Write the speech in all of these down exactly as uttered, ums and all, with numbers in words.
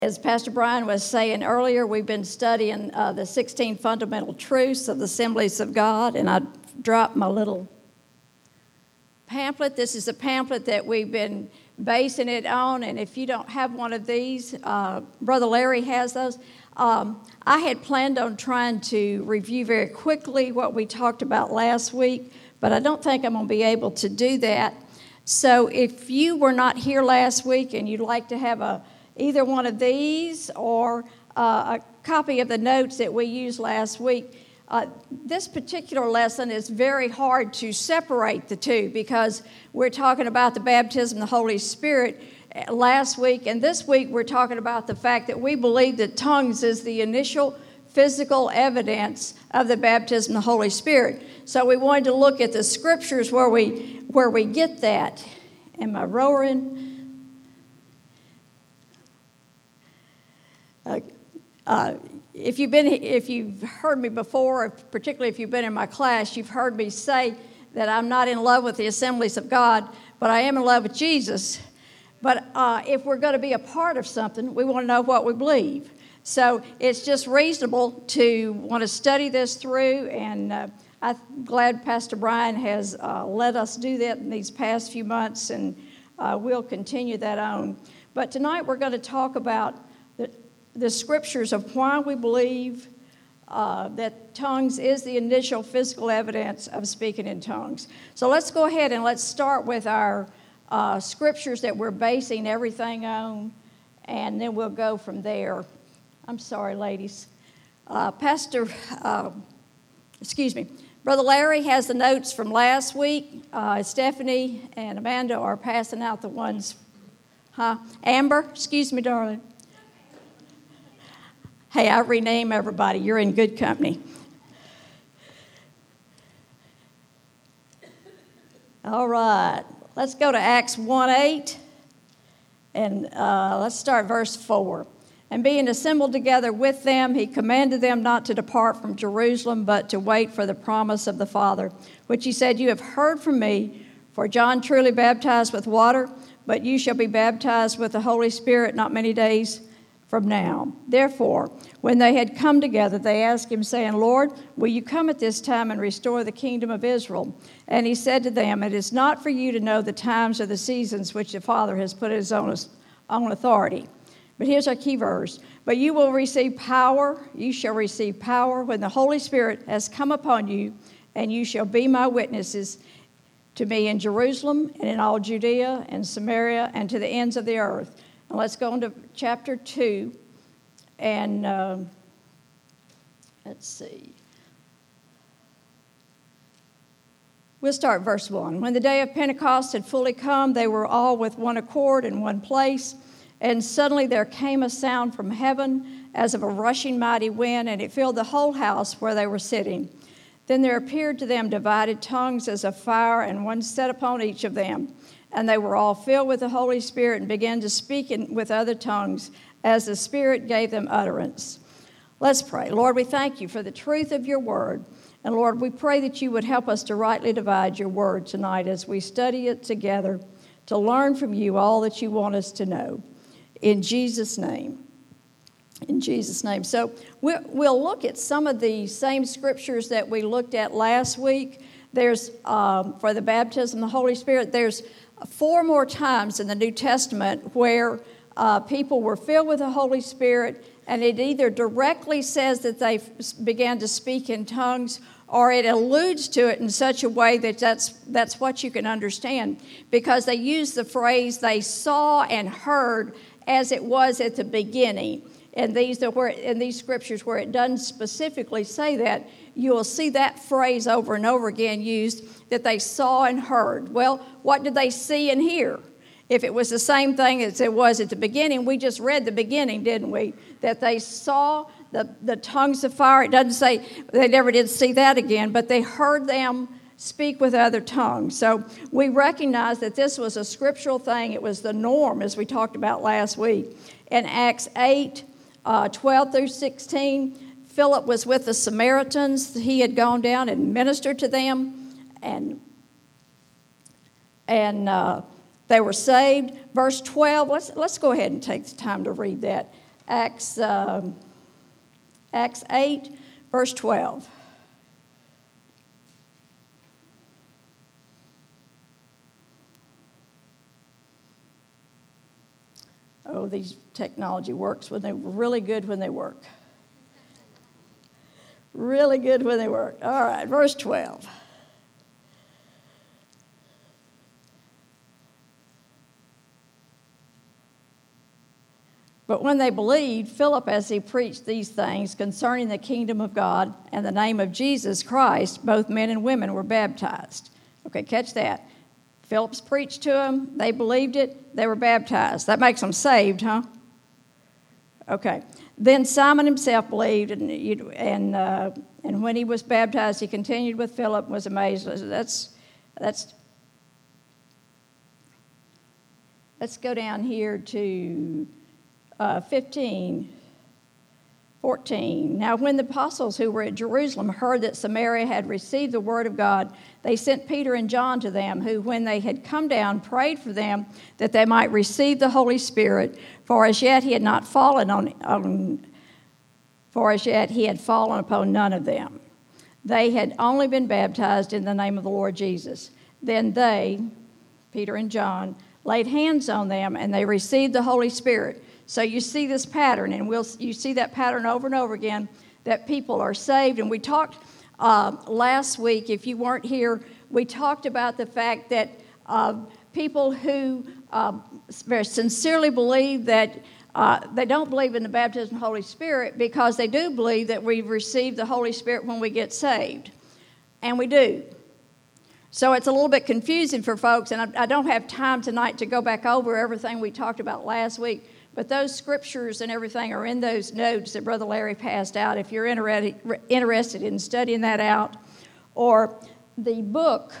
As Pastor Brian was saying earlier, we've been studying uh, the sixteen fundamental truths of the Assemblies of God, and I dropped my little pamphlet. This is a pamphlet that we've been basing it on, and if you don't have one of these, uh, Brother Larry has those. Um, I had planned on trying to review very quickly what we talked about last week, but I don't think I'm going to be able to do that. So if you were not here last week and you'd like to have a either one of these or uh, a copy of the notes that we used last week, uh, this particular lesson is very hard to separate the two because we're talking about the baptism of the Holy Spirit last week, and this week we're talking about the fact that we believe that tongues is the initial physical evidence of the baptism of the Holy Spirit. So we wanted to look at the scriptures where we where we get that. Am I roaring? Uh, uh, if you've been, if you've heard me before, particularly if you've been in my class, you've heard me say that I'm not in love with the Assemblies of God, but I am in love with Jesus. But uh, if we're going to be a part of something, we want to know what we believe. So it's just reasonable to want to study this through, and uh, I'm glad Pastor Brian has uh, let us do that in these past few months, and uh, we'll continue that on. But tonight we're going to talk about the the scriptures of why we believe uh, that tongues is the initial physical evidence of speaking in tongues. So let's go ahead and let's start with our uh, scriptures that we're basing everything on, and then we'll go from there. I'm sorry, ladies. Uh, Pastor, uh, excuse me, Brother Larry has the notes from last week. Uh, Stephanie and Amanda are passing out the ones. Huh? Amber, excuse me, darling. Hey, I rename everybody. You're in good company. All right. Let's go to Acts one eight, and uh, let's start verse four. And being assembled together with them, he commanded them not to depart from Jerusalem, but to wait for the promise of the Father, which he said, "You have heard from me, for John truly baptized with water, but you shall be baptized with the Holy Spirit not many days from now." Therefore, when they had come together, they asked him, saying, "Lord, will you come at this time and restore the kingdom of Israel?" And he said to them, "It is not for you to know the times or the seasons which the Father has put in his own, own authority." But here's our key verse. "But you will receive power, you shall receive power when the Holy Spirit has come upon you, and you shall be my witnesses to me in Jerusalem and in all Judea and Samaria and to the ends of the earth." And let's go into chapter two, and uh, let's see. We'll start verse one. "When the day of Pentecost had fully come, they were all with one accord in one place. And suddenly there came a sound from heaven as of a rushing mighty wind, and it filled the whole house where they were sitting. Then there appeared to them divided tongues as of fire, and one sat upon each of them. And they were all filled with the Holy Spirit and began to speak in, with other tongues as the Spirit gave them utterance." Let's pray. Lord, we thank you for the truth of your word. And Lord, we pray that you would help us to rightly divide your word tonight as we study it together to learn from you all that you want us to know. In Jesus' name. In Jesus' name. So we'll look at some of the same scriptures that we looked at last week. There's, um, for the baptism of the Holy Spirit, there's four more times in the New Testament where uh, people were filled with the Holy Spirit, and it either directly says that they began to speak in tongues, or it alludes to it in such a way that that's, that's what you can understand, because they use the phrase "they saw and heard" as it was at the beginning. And these, where, in these scriptures where it doesn't specifically say that, you will see that phrase over and over again used, that they saw and heard. Well, what did they see and hear? If it was the same thing as it was at the beginning, we just read the beginning, didn't we? That they saw the, the tongues of fire. It doesn't say they never did see that again, but they heard them speak with other tongues. So we recognize that this was a scriptural thing. It was the norm, as we talked about last week. In Acts eight, uh, twelve through sixteen, Philip was with the Samaritans. He had gone down and ministered to them, and and uh, they were saved. Verse twelve, let's, let's go ahead and take the time to read that. Acts, um, Acts eight, verse twelve. Oh, these technology works when they really good when they work. Really good when they work. All right, verse twelve. But when they believed Philip as he preached these things concerning the kingdom of God and the name of Jesus Christ, both men and women were baptized. Okay, catch that. Philip's preached to them. They believed it. They were baptized. That makes them saved, huh? Okay. Then Simon himself believed, and and uh, and when he was baptized, he continued with Philip and was amazed. That's that's. Let's go down here to uh, fifteen, fourteen. Now, when the apostles who were at Jerusalem heard that Samaria had received the word of God, they sent Peter and John to them, who, when they had come down, prayed for them that they might receive the Holy Spirit, for as yet he had not fallen on, on for as yet he had fallen upon none of them. They had only been baptized in the name of the Lord Jesus. Then they, Peter and John, laid hands on them, and they received the Holy Spirit. So you see this pattern, and we'll you see that pattern over and over again, that people are saved. And we talked uh, last week, if you weren't here, we talked about the fact that uh, people who uh, very sincerely believe that uh, they don't believe in the baptism of the Holy Spirit because they do believe that we receive the Holy Spirit when we get saved. And we do. So it's a little bit confusing for folks, and I, I don't have time tonight to go back over everything we talked about last week. But those scriptures and everything are in those notes that Brother Larry passed out if you're interested in studying that out. Or the book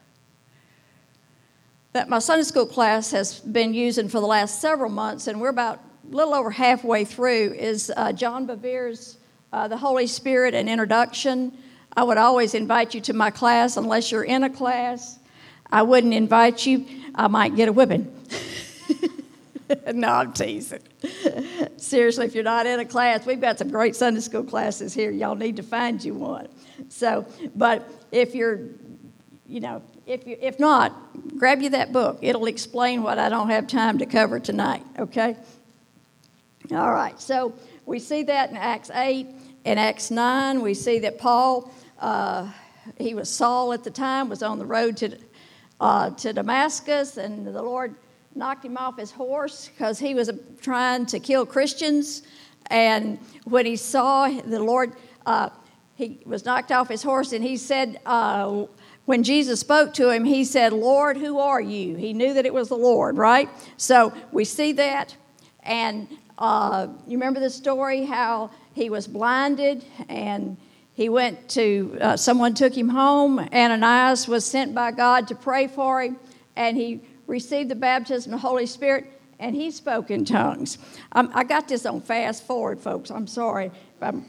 that my Sunday school class has been using for the last several months, and we're about a little over halfway through, is uh, John Bevere's uh, The Holy Spirit, an Introduction. I would always invite you to my class unless you're in a class. I wouldn't invite you. I might get a whipping. No, I'm teasing. Seriously, if you're not in a class, we've got some great Sunday school classes here. Y'all need to find you one. So, but if you're, you know, if you if not, grab you that book. It'll explain what I don't have time to cover tonight, okay? All right, so we see that in Acts eight. In Acts nine, we see that Paul, uh, he was Saul at the time, was on the road to, uh, to Damascus, and the Lord knocked him off his horse because he was trying to kill Christians. And when he saw the Lord, uh, he was knocked off his horse, and he said, uh, when Jesus spoke to him, he said, "Lord, who are you?" He knew that it was the Lord, right? So we see that. And uh, you remember the story how he was blinded, and he went to, uh, someone took him home. Ananias was sent by God to pray for him, and he received the baptism of the Holy Spirit, and he spoke in tongues. Um, I got this on fast forward, folks. I'm sorry. If I'm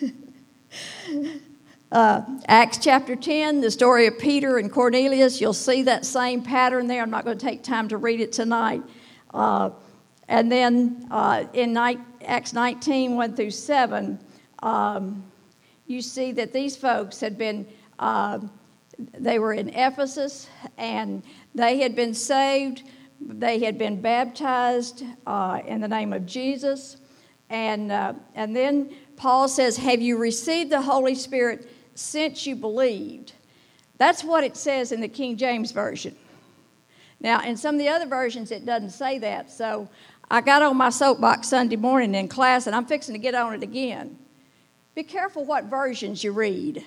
uh, Acts chapter ten, the story of Peter and Cornelius. You'll see that same pattern there. I'm not going to take time to read it tonight. Uh, and then uh, in night, Acts nineteen, one through seven, um, you see that these folks had been, uh, they were in Ephesus, and they had been saved. They had been baptized uh, in the name of Jesus. And, uh, and then Paul says, "Have you received the Holy Spirit since you believed?" That's what it says in the King James Version. Now, in some of the other versions, it doesn't say that. So I got on my soapbox Sunday morning in class, and I'm fixing to get on it again. Be careful what versions you read.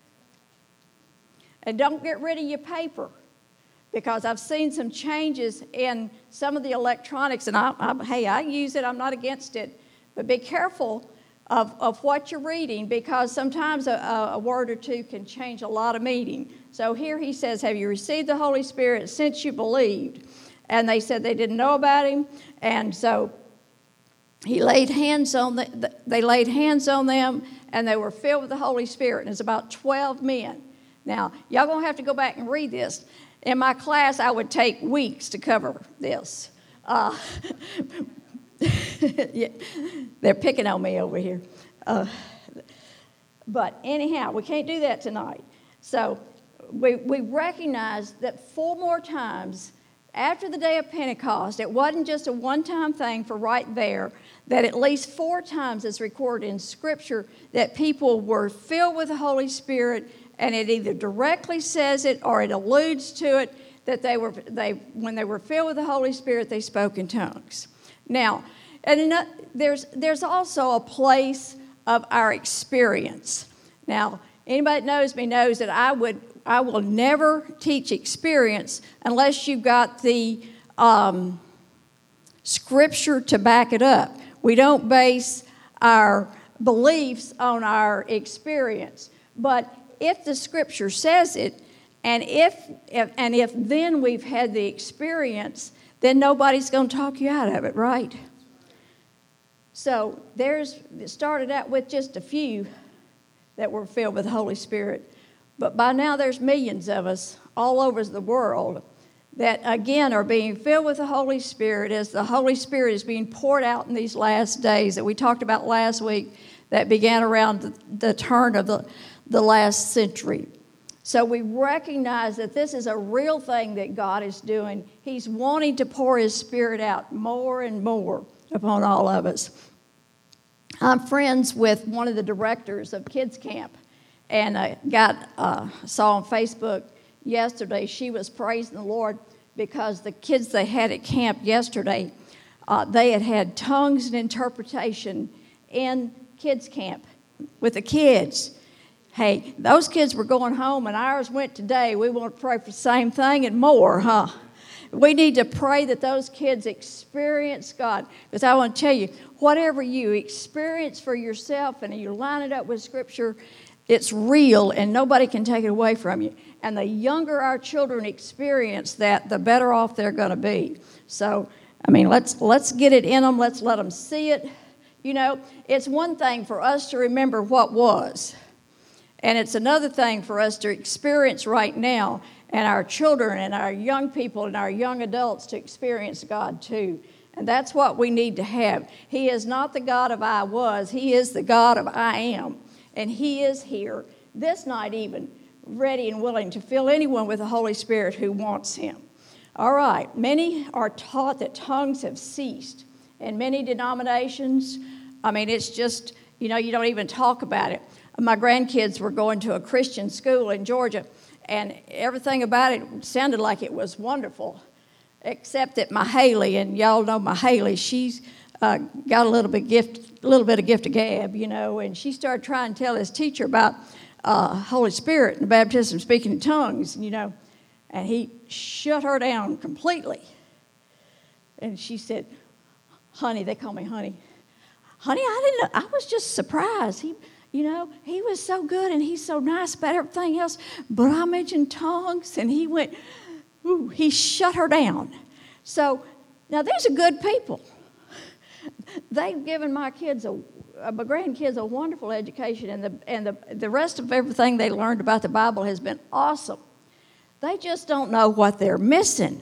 And don't get rid of your paper, because I've seen some changes in some of the electronics, and I, I, hey, I use it. I'm not against it. But be careful of, of what you're reading, because sometimes a, a word or two can change a lot of meaning. So here he says, "Have you received the Holy Spirit since you believed?" And they said they didn't know about him. And so he laid hands on the, they laid hands on them, and they were filled with the Holy Spirit. And it's about twelve men. Now, y'all going to have to go back and read this. In my class, I would take weeks to cover this. Uh, Yeah, they're picking on me over here. Uh, but anyhow, we can't do that tonight. So we, we recognize that four more times after the day of Pentecost, it wasn't just a one-time thing for right there, that at least four times it's recorded in Scripture that people were filled with the Holy Spirit, and it either directly says it or it alludes to it, that they were they when they were filled with the Holy Spirit, they spoke in tongues. Now, and in, there's there's also a place of our experience. Now, anybody that knows me knows that I would I will never teach experience unless you've got the um, Scripture to back it up. We don't base our beliefs on our experience. But if the Scripture says it, and if, if and if then we've had the experience, then nobody's going to talk you out of it, right? So there's it started out with just a few that were filled with the Holy Spirit. But by now there's millions of us all over the world that, again, are being filled with the Holy Spirit as the Holy Spirit is being poured out in these last days that we talked about last week that began around the, the turn of the, the last century. So we recognize that this is a real thing that God is doing. He's wanting to pour His Spirit out more and more upon all of us. I'm friends with one of the directors of Kids Camp. And I got uh, saw on Facebook yesterday, she was praising the Lord because the kids they had at camp yesterday, uh, they had had tongues and interpretation in kids camp with the kids. Hey, those kids were going home and ours went today. We want to pray for the same thing and more, huh? We need to pray that those kids experience God. Because I want to tell you, whatever you experience for yourself and you line it up with Scripture, it's real, and nobody can take it away from you. And the younger our children experience that, the better off they're going to be. So, I mean, let's let's get it in them. Let's let them see it. You know, it's one thing for us to remember what was, and it's another thing for us to experience right now, and our children and our young people and our young adults to experience God too. And that's what we need to have. He is not the God of I was. He is the God of I am. And He is here this night even, ready and willing to fill anyone with the Holy Spirit who wants Him. All right, many are taught that tongues have ceased. In many denominations, I mean, it's just, you know, you don't even talk about it. My grandkids were going to a Christian school in Georgia, and everything about it sounded like it was wonderful, except that my Haley, and y'all know my Haley, she's uh, got a little bit gift. A little bit of gift of gab, you know, and she started trying to tell his teacher about uh, Holy Spirit and the baptism of speaking in tongues, you know, and he shut her down completely. And she said, honey, they call me honey. Honey, I didn't know, I was just surprised. He, you know, he was so good and he's so nice about everything else, but I mentioned tongues and he went, ooh, he shut her down. So now these are good people. They've given my kids, a, my grandkids, a wonderful education, and the and the the rest of everything they learned about the Bible has been awesome. They just don't know what they're missing,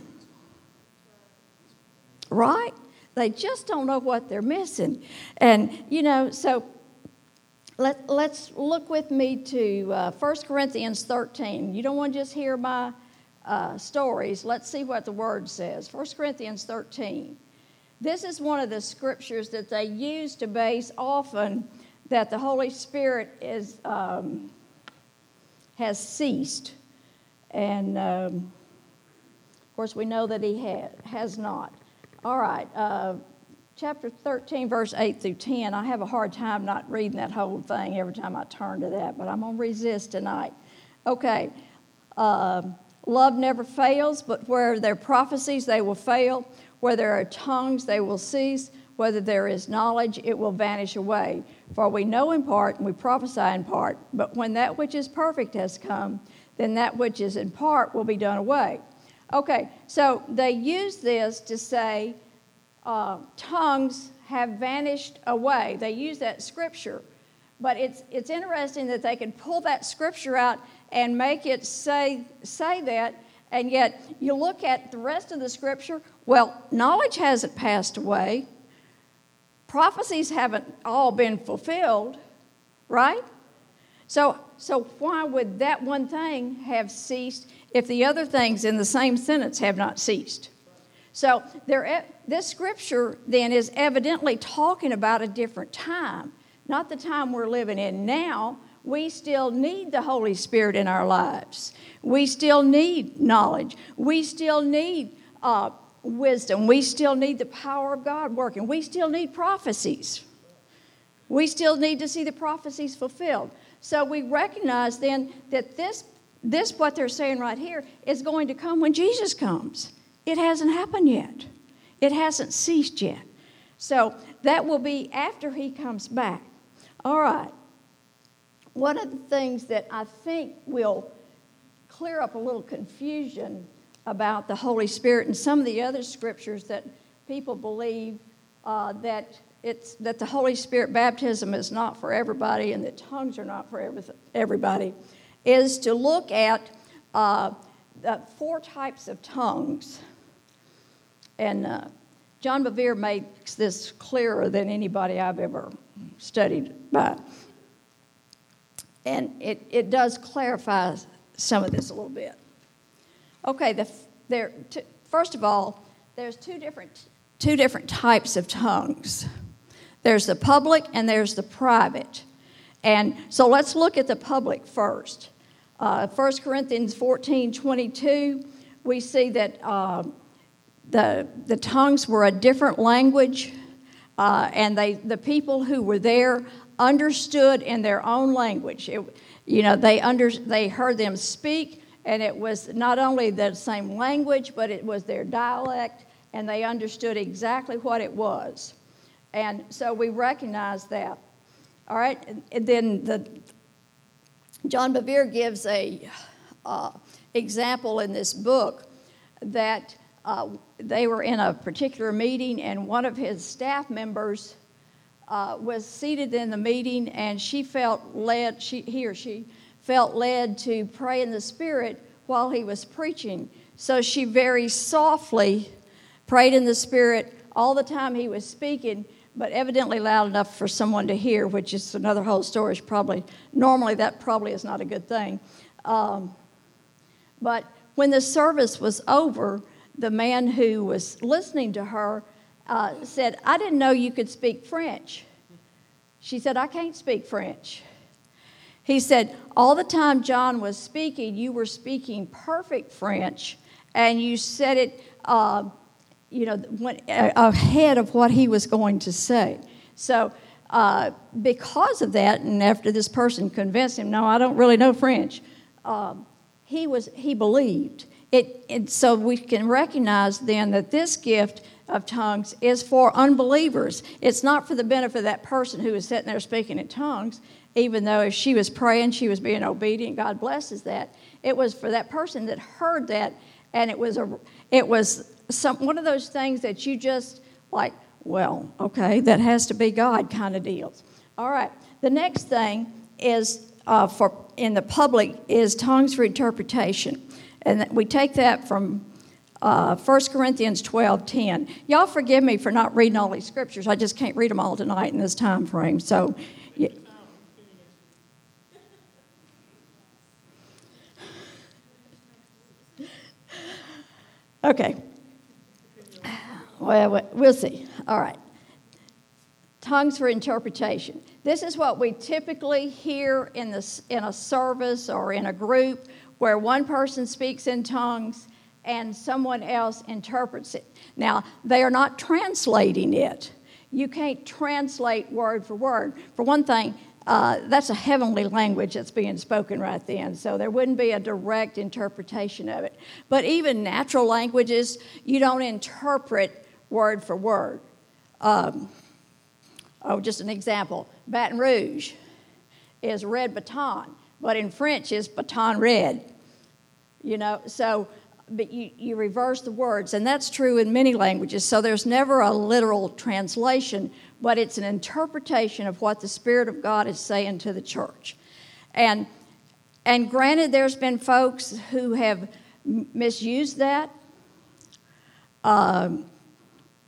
right? They just don't know what they're missing, and you know. So let let's look with me to uh, First Corinthians thirteen. You don't want to just hear my uh, stories. Let's see what the Word says. First Corinthians thirteen. This is one of the scriptures that they use to base often that the Holy Spirit is um, has ceased. And, um, of course, we know that He ha- has not. All right, uh, chapter thirteen, verse eight through ten. I have a hard time not reading that whole thing every time I turn to that, but I'm going to resist tonight. Okay, uh, love never fails, but where there are prophecies, they will fail. Where there are tongues, they will cease. Whether there is knowledge, it will vanish away. For we know in part, and we prophesy in part. But when that which is perfect has come, then that which is in part will be done away. Okay, so they use this to say uh, tongues have vanished away. They use that scripture. But it's it's interesting that they can pull that scripture out and make it say say that. And yet, you look at the rest of the scripture, well, knowledge hasn't passed away. prophecies haven't all been fulfilled, right? So, so why would that one thing have ceased if the other things in the same sentence have not ceased? So there, this scripture then is evidently talking about a different time, not the time we're living in now. We still need the Holy Spirit in our lives. We still need knowledge. We still need uh, wisdom. We still need the power of God working. We still need prophecies. We still need to see the prophecies fulfilled. So we recognize then that this, this what they're saying right here, is going to come when Jesus comes. It hasn't happened yet. It hasn't ceased yet. So that will be after he comes back. All right. One of the things that I think will clear up a little confusion about the Holy Spirit and some of the other scriptures that people believe uh, that it's that the Holy Spirit baptism is not for everybody and that tongues are not for every, everybody, is to look at uh, the four types of tongues. And uh, John Bevere makes this clearer than anybody I've ever studied by. And it, it does clarify some of this a little bit. Okay, the, there. T- first of all, there's two different two different types of tongues. There's the public and there's the private. And so let's look at the public first. Uh, First Corinthians fourteen twenty-two, we see that uh, the the tongues were a different language, uh, and they the people who were there understood in their own language. It, you know, they under they heard them speak, and it was not only the same language, but it was their dialect, and they understood exactly what it was. And so we recognize that. All right, and, and then the John Bevere gives a uh, example in this book that uh, they were in a particular meeting, and one of his staff members uh, was seated in the meeting, and she felt led, she, he or she felt led to pray in the Spirit while he was preaching. So she very softly prayed in the Spirit all the time he was speaking, but evidently loud enough for someone to hear, which is another whole story. It's probably, normally that probably is not a good thing. Um, but when the service was over, the man who was listening to her uh, said, "I didn't know you could speak French." She said, "I can't speak French." He said, "All the time John was speaking, you were speaking perfect French, and you said it uh, you know, went ahead of what he was going to say." So uh, because of that, and after this person convinced him, "No, I don't really know French," um, he was he believed. It, it. So we can recognize then that this gift of tongues is for unbelievers. It's not for the benefit of that person who is sitting there speaking in tongues, even though if she was praying, she was being obedient, God blesses that. It was for that person that heard that, and it was a it was some one of those things that you just like, well, okay, that has to be God kind of deals. All right. The next thing is uh, for in the public is tongues for interpretation, and we take that from uh, First Corinthians twelve ten. Y'all forgive me for not reading all these scriptures. I just can't read them all tonight in this time frame. So. Yeah. Okay. Well, we'll see. All right. Tongues for interpretation. This is what we typically hear in this in a service or in a group where one person speaks in tongues and someone else interprets it. Now, they are not translating it. You can't translate word for word. For one thing, uh, that's a heavenly language that's being spoken right then, so there wouldn't be a direct interpretation of it. But even natural languages, you don't interpret word for word. Um, oh, just an example. Baton Rouge is red baton, but in French is baton red. You know, so but you, you reverse the words, and that's true in many languages. So there's never a literal translation, but it's an interpretation of what the Spirit of God is saying to the church. And and granted, there's been folks who have m- misused that. Um,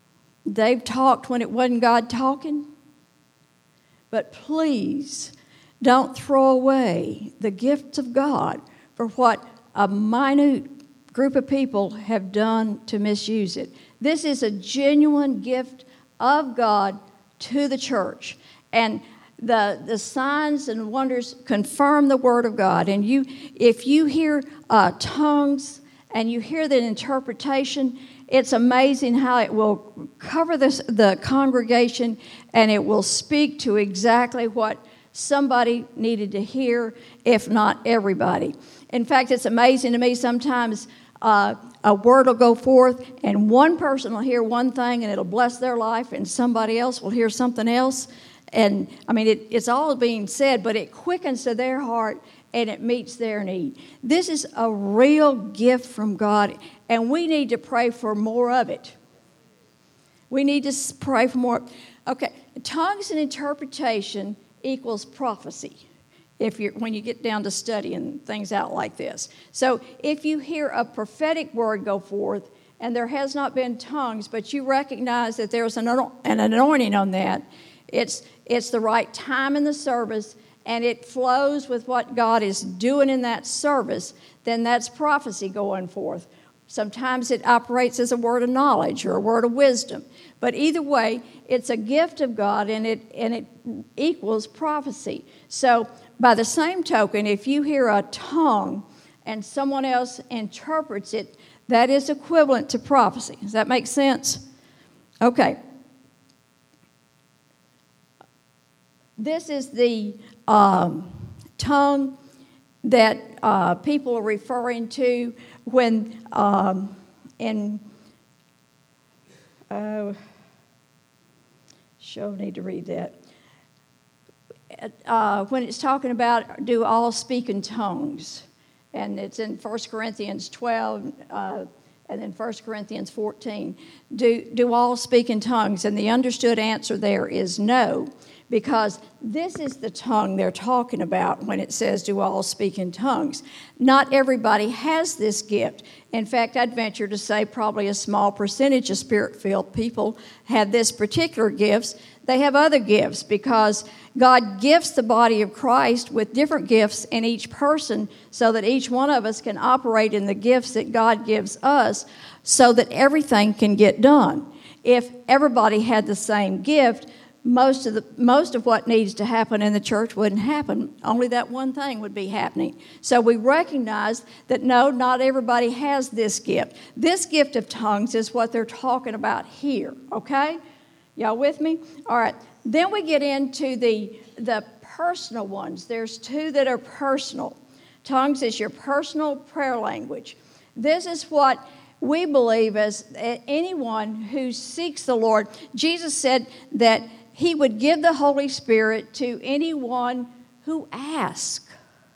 they've talked when it wasn't God talking. But please don't throw away the gifts of God for what a minute group of people have done to misuse it. This is a genuine gift of God to the church. And the, the signs and wonders confirm the Word of God. And you, if you hear uh, tongues and you hear the interpretation, it's amazing how it will cover this, the congregation, and it will speak to exactly what somebody needed to hear, if not everybody. In fact, it's amazing to me sometimes uh, a word will go forth, and one person will hear one thing, and it'll bless their life, and somebody else will hear something else. And, I mean, it, it's all being said, but it quickens to their heart, and it meets their need. This is a real gift from God, and we need to pray for more of it. We need to pray for more. Okay, tongues and interpretation equals prophecy if you're, when you get down to studying things out like this. So if you hear a prophetic word go forth and there has not been tongues, but you recognize that there's an, an anointing on that, it's, it's the right time in the service, and it flows with what God is doing in that service, then that's prophecy going forth. Sometimes it operates as a word of knowledge or a word of wisdom. But either way, it's a gift of God, and it and it equals prophecy. So by the same token, if you hear a tongue and someone else interprets it, that is equivalent to prophecy. Does that make sense? Okay. This is the um, tongue that uh, people are referring to when um, in uh, sure need to read that uh, when it's talking about do all speak in tongues, and it's in First Corinthians twelve uh, and then First Corinthians fourteen. Do do all speak in tongues? And the understood answer there is no. Because this is the tongue they're talking about when it says, do all speak in tongues. Not everybody has this gift. In fact, I'd venture to say probably a small percentage of Spirit-filled people have this particular gifts. They have other gifts because God gifts the body of Christ with different gifts in each person so that each one of us can operate in the gifts that God gives us so that everything can get done. If everybody had the same gift, Most of the most of what needs to happen in the church wouldn't happen. Only that one thing would be happening. So we recognize that no, not everybody has this gift. This gift of tongues is what they're talking about here. Okay, y'all with me? All right. Then we get into the the personal ones. There's two that are personal. Tongues is your personal prayer language. This is what we believe as anyone who seeks the Lord. Jesus said that He would give the Holy Spirit to anyone who asked.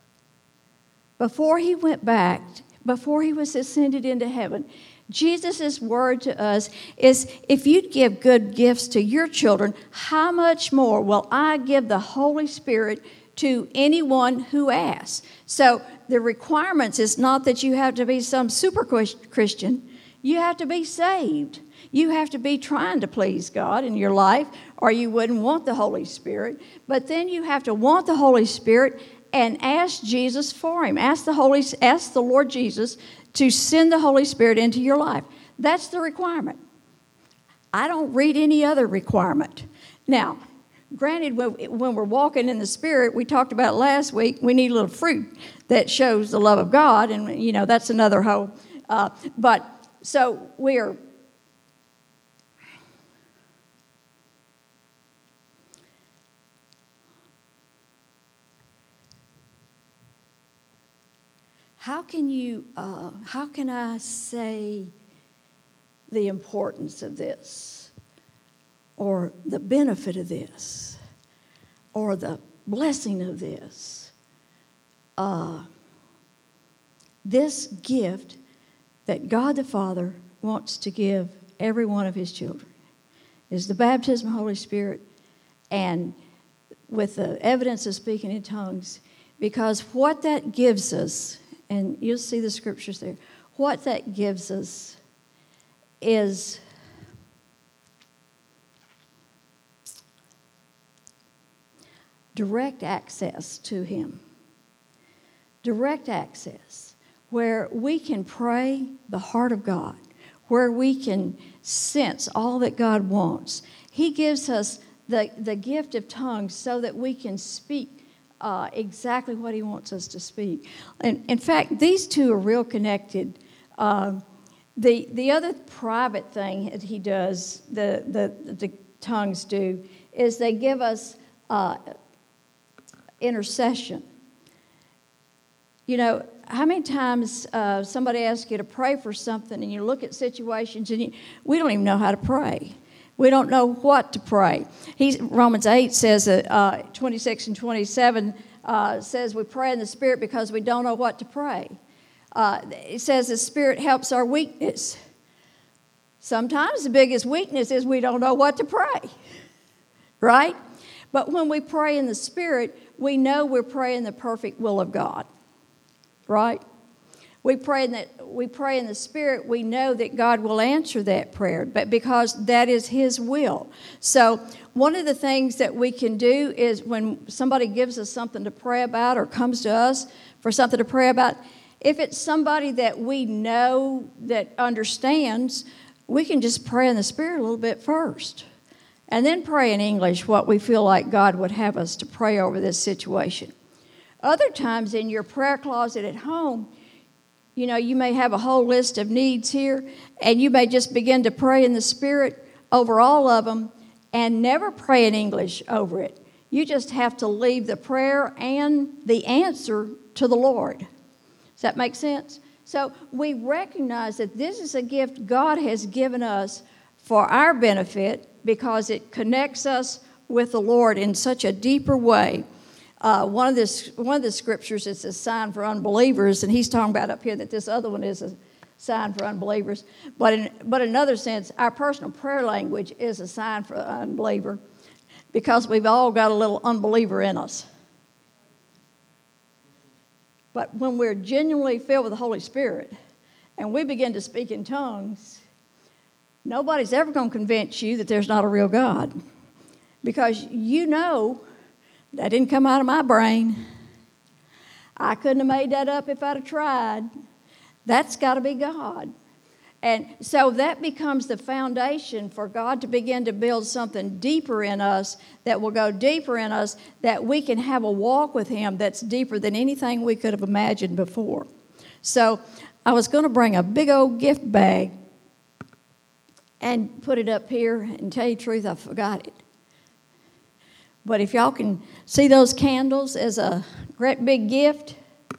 Before He went back, before He was ascended into heaven, Jesus' word to us is, if you give good gifts to your children, how much more will I give the Holy Spirit to anyone who asks? So the requirements is not that you have to be some super Christian. You have to be saved. You have to be trying to please God in your life, or you wouldn't want the Holy Spirit. But then you have to want the Holy Spirit and ask Jesus for Him. Ask the Holy, ask the Lord Jesus to send the Holy Spirit into your life. That's the requirement. I don't read any other requirement. Now, granted, when we're walking in the Spirit, we talked about last week, we need a little fruit that shows the love of God, and, you know, that's another whole. Uh, but so we are. How can you, uh, how can I say the importance of this, or the benefit of this, or the blessing of this? Uh, this gift that God the Father wants to give every one of His children is the baptism of the Holy Spirit, and with the evidence of speaking in tongues, because what that gives us, and you'll see the scriptures there, what that gives us is direct access to him. Direct access, where we can pray the heart of God, where we can sense all that God wants. He gives us the, the gift of tongues so that we can speak uh, exactly what he wants us to speak. And in fact, these two are real connected. Uh, the the other private thing that he does, the, the, the tongues do, is they give us uh, intercession. You know, how many times uh, somebody asks you to pray for something and you look at situations and you, we don't even know how to pray. We don't know what to pray. He's, Romans eight says, that, uh, twenty-six and twenty-seven uh, says we pray in the Spirit because we don't know what to pray. Uh, it says the Spirit helps our weakness. Sometimes the biggest weakness is we don't know what to pray, right? But when we pray in the Spirit, we know we're praying the perfect will of God. Right? We pray in that we pray in the Spirit, we know that God will answer that prayer, but because that is his will. So one of the things that we can do is when somebody gives us something to pray about or comes to us for something to pray about, if it's somebody that we know that understands, we can just pray in the Spirit a little bit first. And then pray in English what we feel like God would have us to pray over this situation. Other times in your prayer closet at home, you know, you may have a whole list of needs here, and you may just begin to pray in the Spirit over all of them and never pray in English over it. You just have to leave the prayer and the answer to the Lord. Does that make sense? So we recognize that this is a gift God has given us for our benefit because it connects us with the Lord in such a deeper way. Uh, one of the one of the scriptures is a sign for unbelievers, and he's talking about up here that this other one is a sign for unbelievers. But in but in another sense, our personal prayer language is a sign for an unbeliever, because we've all got a little unbeliever in us. But when we're genuinely filled with the Holy Spirit, and we begin to speak in tongues, nobody's ever going to convince you that there's not a real God, because you know. That didn't come out of my brain. I couldn't have made that up if I'd have tried. That's got to be God. And so that becomes the foundation for God to begin to build something deeper in us, that will go deeper in us, that we can have a walk with him that's deeper than anything we could have imagined before. So I was going to bring a big old gift bag and put it up here, and tell you the truth, I forgot it. But if y'all can see those candles as a great big gift,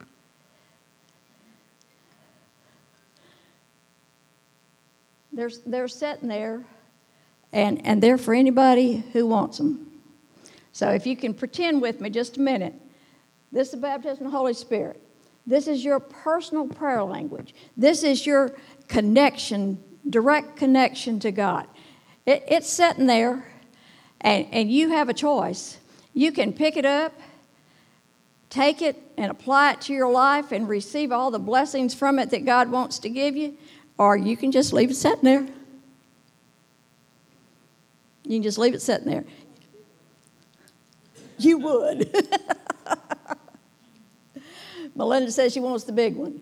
they're, they're sitting there, and, and they're for anybody who wants them. So if you can pretend with me just a minute, this is the baptism of the Holy Spirit. This is your personal prayer language. This is your connection, direct connection to God. It, it's sitting there. And, and you have a choice. You can pick it up, take it, and apply it to your life and receive all the blessings from it that God wants to give you, or you can just leave it sitting there. You can just leave it sitting there. You would. Melinda says she wants the big one.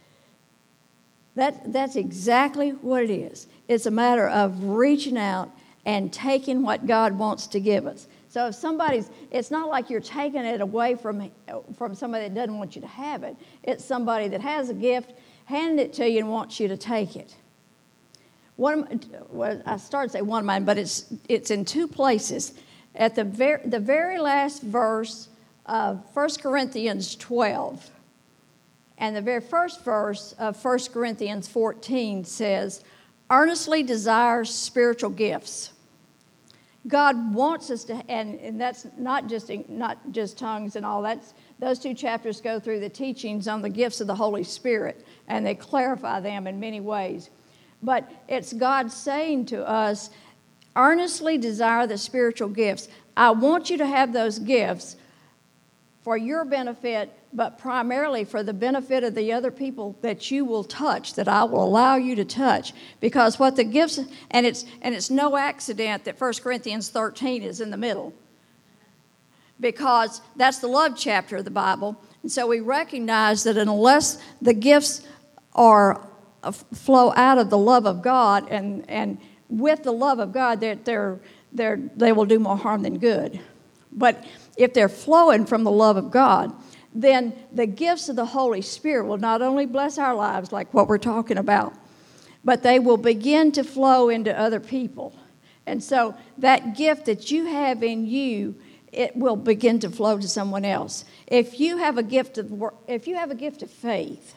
That, that's exactly what it is. It's a matter of reaching out and taking what God wants to give us. So if somebody's, it's not like you're taking it away from, from somebody that doesn't want you to have it. It's somebody that has a gift, handing it to you and wants you to take it. One of, well, I started to say one of mine, but it's it's in two places. At the very, the very last verse of First Corinthians twelve, and the very first verse of First Corinthians fourteen says, earnestly desire spiritual gifts. God wants us to, and, and that's not just not just tongues and all. That's those two chapters go through the teachings on the gifts of the Holy Spirit, and they clarify them in many ways. But it's God saying to us, earnestly desire the spiritual gifts. I want you to have those gifts for your benefit, but primarily for the benefit of the other people that you will touch, that I will allow you to touch. Because what the gifts, and it's and it's no accident that First Corinthians thirteen is in the middle. because that's the love chapter of the Bible. And so we recognize that unless the gifts are uh, flow out of the love of God and, and with the love of God, they're, they're, they're, they will do more harm than good. But if they're flowing from the love of God, then the gifts of the Holy Spirit will not only bless our lives like what we're talking about, but they will begin to flow into other people. And so that gift that you have in you, it will begin to flow to someone else. If you have a gift of if you have a gift of faith,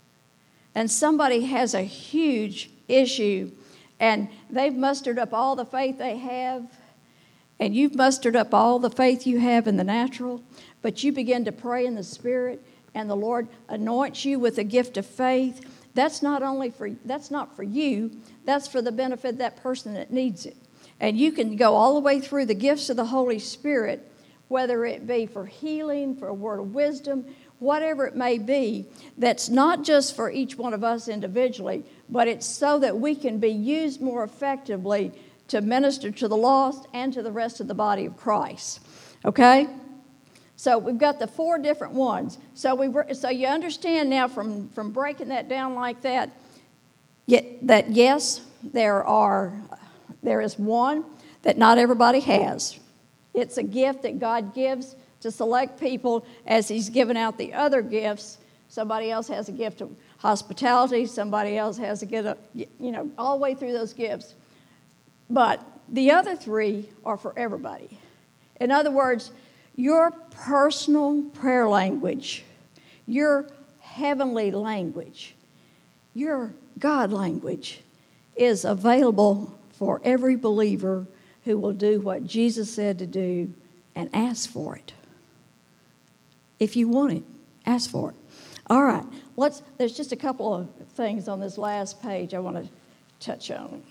and somebody has a huge issue, and they've mustered up all the faith they have, and you've mustered up all the faith you have in the natural, but you begin to pray in the Spirit, and the Lord anoints you with a gift of faith, that's not only for that's not for you, that's for the benefit of that person that needs it. And you can go all the way through the gifts of the Holy Spirit, whether it be for healing, for a word of wisdom, whatever it may be, that's not just for each one of us individually, but it's so that we can be used more effectively to minister to the lost and to the rest of the body of Christ. Okay? So we've got the four different ones. So we so you understand now from, from breaking that down like that, that yes, there are there is one that not everybody has. It's a gift that God gives to select people as He's given out the other gifts. Somebody else has a gift of hospitality. Somebody else has a gift of, you know, all the way through those gifts. But the other three are for everybody. In other words, your personal prayer language, your heavenly language, your God language is available for every believer who will do what Jesus said to do and ask for it. If you want it, ask for it. All right, let's. There's just a couple of things on this last page I want to touch on.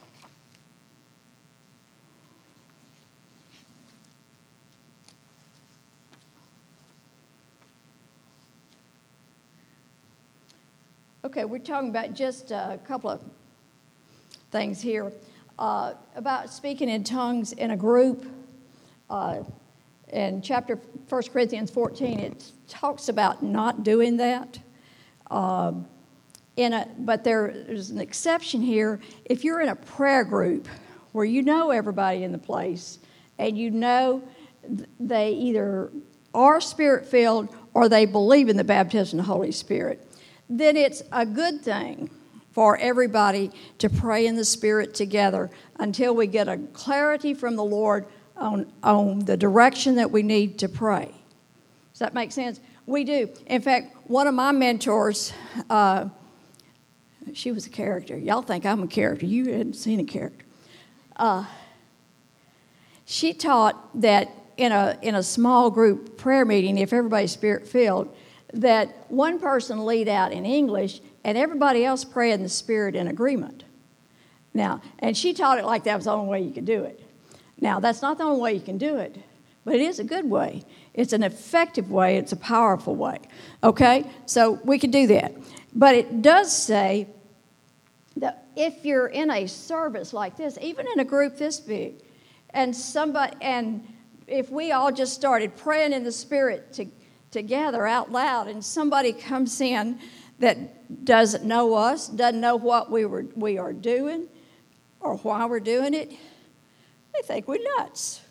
Okay, we're talking about just a couple of things here. Uh, about speaking in tongues in a group. Uh, in chapter First Corinthians fourteen, it talks about not doing that. Uh, in a, but there, there's an exception here. If you're in a prayer group where you know everybody in the place and you know they either are Spirit-filled or they believe in the baptism of the Holy Spirit, then it's a good thing for everybody to pray in the Spirit together until we get a clarity from the Lord on, on the direction that we need to pray. Does that make sense? We do. In fact, one of my mentors, uh, she was a character. Y'all think I'm a character. You hadn't seen a character. Uh, she taught that in a, in a small group prayer meeting, if everybody's Spirit-filled, that one person lead out in English and everybody else pray in the Spirit in agreement. Now, and she taught it like that was the only way you could do it. Now, that's not the only way you can do it, but it is a good way. It's an effective way. It's a powerful way. Okay? So we could do that. But it does say that if you're in a service like this, even in a group this big, and somebody, and if we all just started praying in the Spirit to, together out loud, and somebody comes in that doesn't know us, doesn't know what we were we are doing or why we're doing it, they think we're nuts.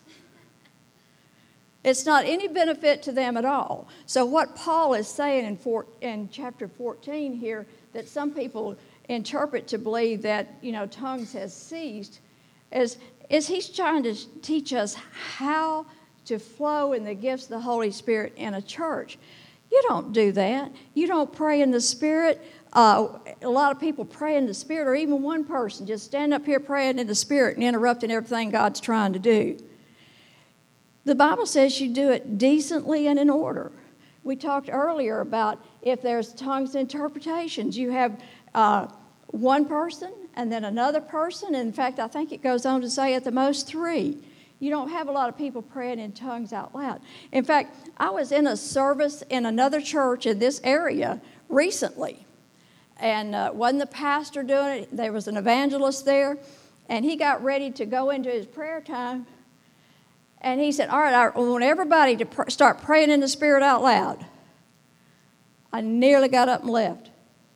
It's not any benefit to them at all. So what Paul is saying in, four, in chapter fourteen here, that some people interpret to believe that, you know, tongues has ceased, is, is he's trying to teach us how to flow in the gifts of the Holy Spirit in a church. You don't do that. You don't pray in the Spirit. Uh, a lot of people pray in the Spirit, or even one person just stand up here praying in the Spirit and interrupting everything God's trying to do. The Bible says you do it decently and in order. We talked earlier about if there's tongues interpretations, you have uh, one person and then another person. And in fact, I think it goes on to say at the most three. You don't have a lot of people praying in tongues out loud. In fact, I was in a service in another church in this area recently. And uh, wasn't the pastor doing it? There was an evangelist there. And he got ready to go into his prayer time. And he said, all right, I want everybody to pr- start praying in the Spirit out loud. I nearly got up and left.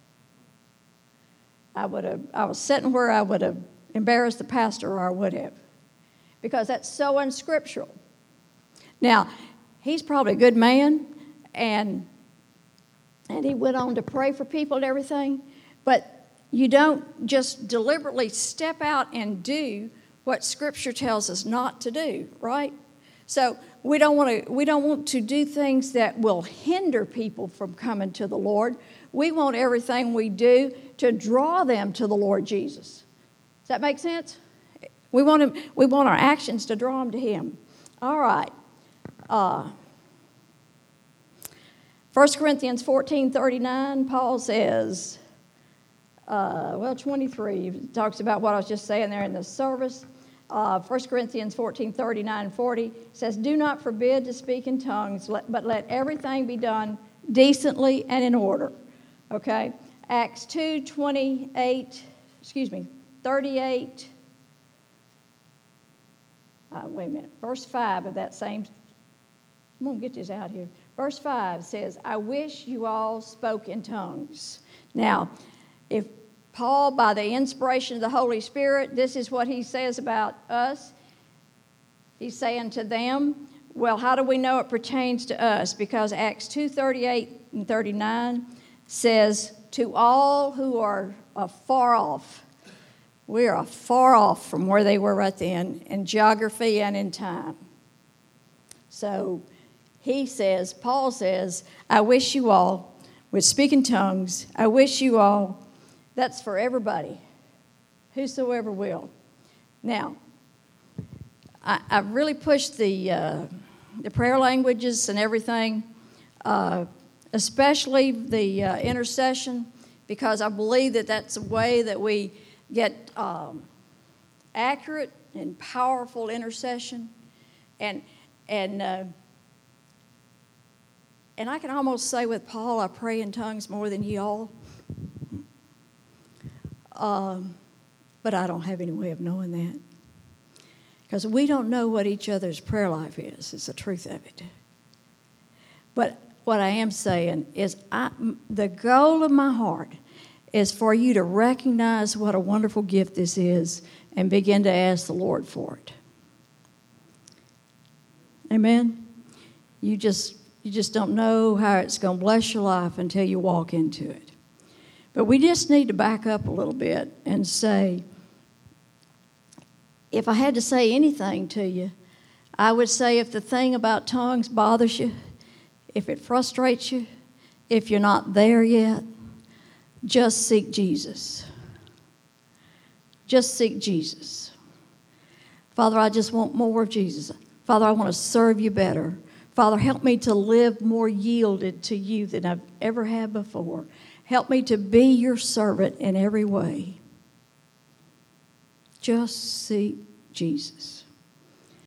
I would have, I was sitting where I would have embarrassed the pastor, or I would have, because that's so unscriptural. Now, he's probably a good man, and and he went on to pray for people and everything, but you don't just deliberately step out and do what Scripture tells us not to do, right? So we don't want to we don't want to do things that will hinder people from coming to the Lord. We want everything we do to draw them to the Lord Jesus. Does that make sense? We want him, we want our actions to draw them to Him. All right. Uh, First Corinthians fourteen thirty-nine, Paul says, uh, well, twenty-three, he talks about what I was just saying there in the service. Uh, First Corinthians fourteen thirty-nine and forty says, do not forbid to speak in tongues, but let everything be done decently and in order. Okay? Acts two twenty-eight, excuse me, thirty-eight. Uh, wait a minute. Verse five of that same. I'm going to get this out here. Verse five says, I wish you all spoke in tongues. Now, if Paul, by the inspiration of the Holy Spirit, this is what he says about us. He's saying to them, well, how do we know it pertains to us? Because Acts two thirty-eight and thirty-nine says, to all who are afar off. We are far off from where they were right then in geography and in time. So he says, Paul says, I wish you all would speak in tongues. I wish you all, that's for everybody, whosoever will. Now, I, I really pushed the, uh, the prayer languages and everything, uh, especially the uh, intercession, because I believe that that's a way that we get um, accurate and powerful intercession. And and uh, and I can almost say with Paul, I pray in tongues more than ye all. Um, but I don't have any way of knowing that, because we don't know what each other's prayer life is. It's the truth of it. But what I am saying is I, the goal of my heart is for you to recognize what a wonderful gift this is and begin to ask the Lord for it. Amen? You just you just don't know how it's going to bless your life until you walk into it. But we just need to back up a little bit and say, if I had to say anything to you, I would say if the thing about tongues bothers you, if it frustrates you, if you're not there yet, just seek Jesus. Just seek Jesus. Father, I just want more of Jesus. Father, I want to serve you better. Father, help me to live more yielded to you than I've ever had before. Help me to be your servant in every way. Just seek Jesus.